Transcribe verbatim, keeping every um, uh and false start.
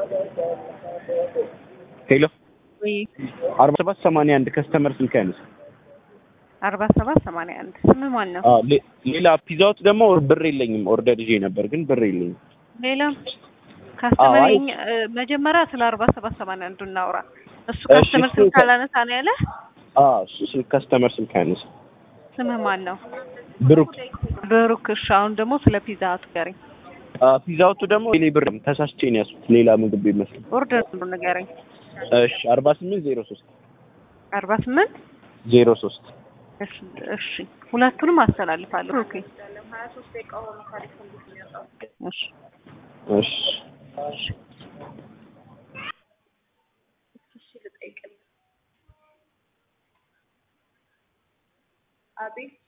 ሄሎ ወይ አርባ ሰባት ሰማንያ አንድ ከስተመር ስልክ ያነሳ አርባ ሰባት ሰማንያ አንድ ስም ማን ነው? አዎ ሌላ ፒዛውት ደግሞ ብር የለኝም ኦርደር ይዤ ነበር ግን ብር የለኝም። ሌላ ካስተመሪኝ መጀመሪያ ስለ አርባ ሰባት ሰማንያ አንድ እናውራ። እሱ ካስተመር ስልክ ካላነሳ ነው ያለ? አዎ እሱ ስልክ ካስተመር ስልክ ያነሳ። ስም ማን ነው? ብሩክ ብሩክ። እሺ አሁን ደግሞ ስለ ፒዛውት ጋር ፒዛውቱ ደግሞ ሌላ ብር ተሳስቼ ነው ያስኩት ሌላ ምግብ ይመስል ኦርደር ነው ንገረኝ። እሺ አርባ ስምንት ዜሮ ሶስት አርባ ስምንት ዜሮ ሶስት እሺ እሺ ሁለቱንም አስተላልፋለሁ። ኦኬ እሺ እሺ እሺ ልጠይቅልህ አቤት